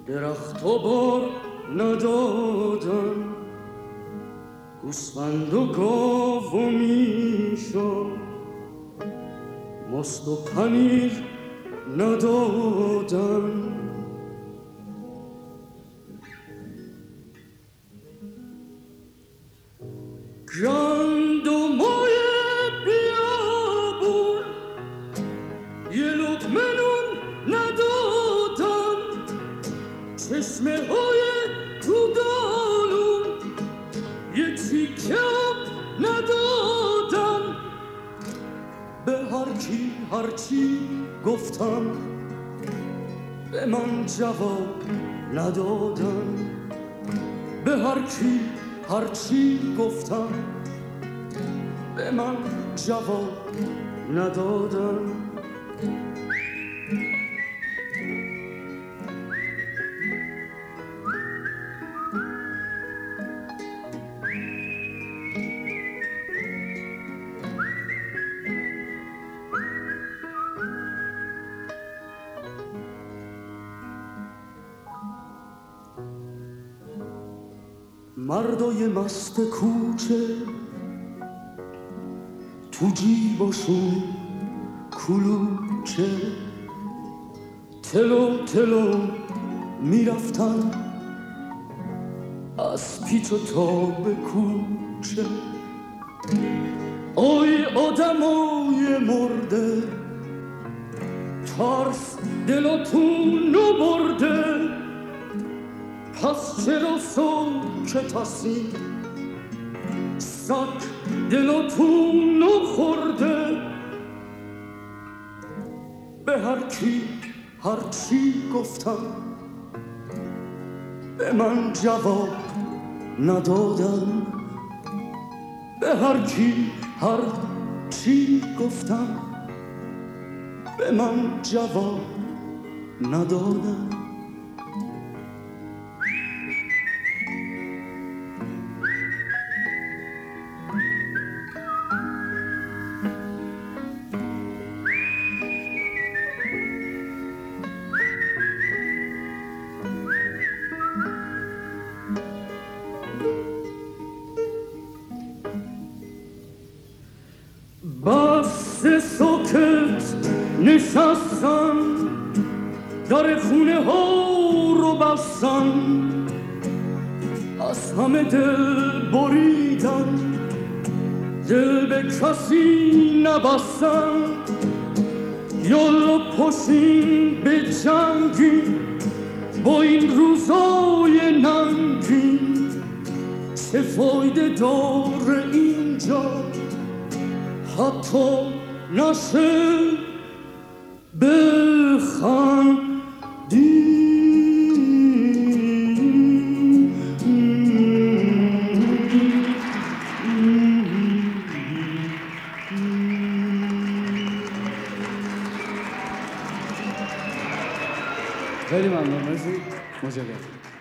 درخت و بار ندادن، گوسفند و گاو و میشم ماست و پنیر ندادن. گندمای بیابون یه لقمه نون ندادن، چشمه های تو دالون یه تیکه آب ندادن. به هر کی هرچی گفتم به من جواب ندادن. به هر کی هرچی گفتم به من جواب ندادن. مردای مست کوچه تو جیباشون کلوچه تلو تلو میرفتن از پیچ و تاب کوچه. آی آدمای مرده ترس دلاتون رو برده، پس چرا ساکتسی؟ سگ دلاتون رو خورده. به هر کی هرچی گفتم به من جواب ندادن. به هر کی هرچی گفتم به من جواب ندادن. بس ساکت نشستم، در خونه ها رو بستم، از همه دل بریدم، دل به کسی نبستم. یالا پاشین به جنگی با این روزای ننگی، چه فایده داره اینجا حتی نشه بخندی. خیلی ممنون، مرسی، متشکرم.